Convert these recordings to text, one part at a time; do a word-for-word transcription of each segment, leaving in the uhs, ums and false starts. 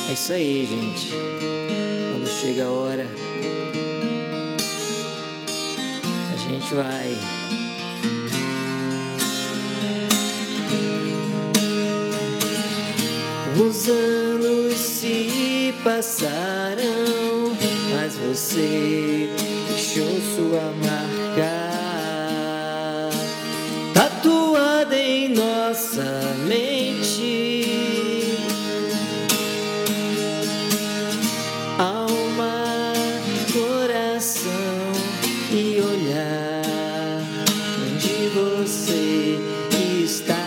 É isso aí, gente. Quando chega a hora, a gente vai. Os anos se passaram, mas você deixou sua marca tatuada em nossa mente. Alma, coração e olhar onde você está.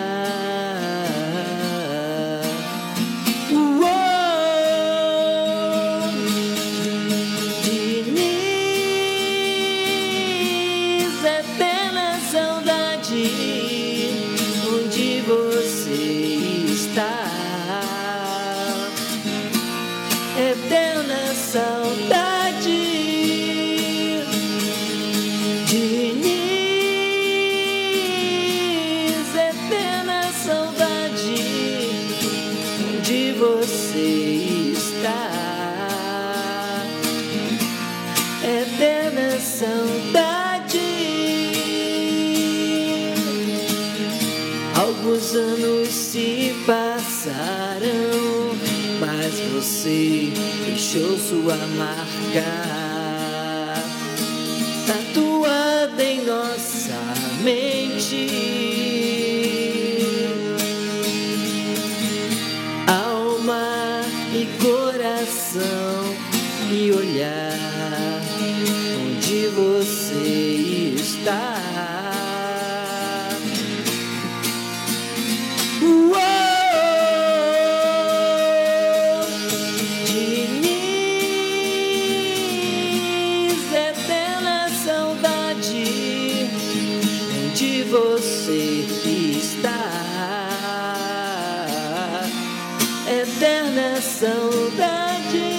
Onde você está, eterna saudade. Diniz, eterna saudade. Onde você está, eterna saudade. Alguns anos se passaram, mas você deixou sua marca tatuada em nossa mente. Alma e coração e olhar onde você está. Onde você está, eterna saudade.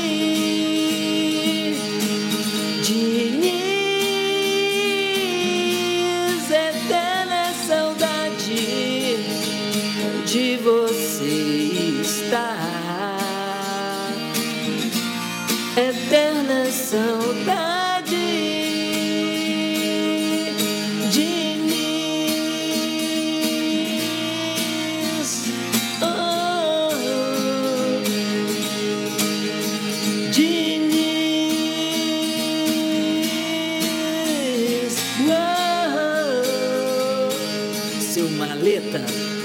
Diniz, eterna saudade. Onde você está, eterna saudade. Diniz, oh, seu maleta.